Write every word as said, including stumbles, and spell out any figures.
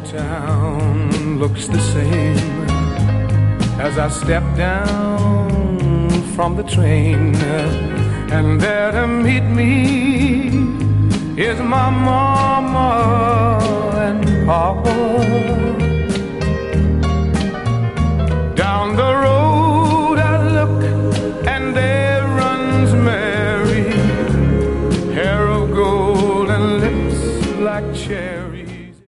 town looks the same as I step down from the train, and there to meet me is my mama and papa.